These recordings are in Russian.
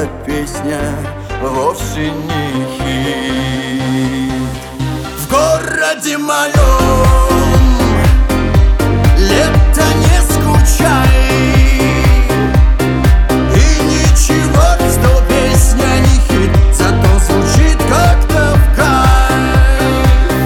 эта песня вовсе не хит. В городе моем лето, не скучай, и ничего, что песня не хит, зато звучит как-то в кайф.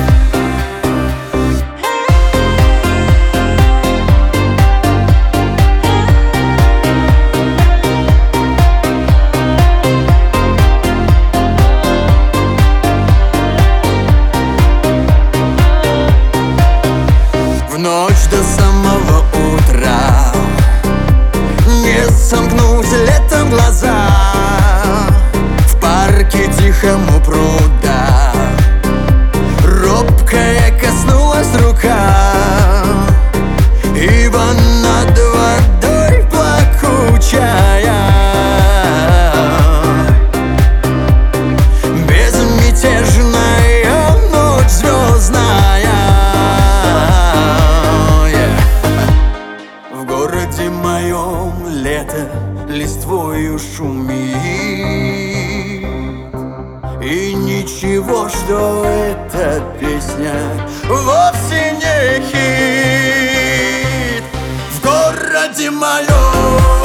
В ночь до самого утра не сомкнуть летом глаза, в парке тихому пруда робкая коснулась рука, ибо над водой плакучая безмятежная ночь звездная. В городе моем лето листвою шумит, и ничего, что эта песня вовсе не хит. В городе моем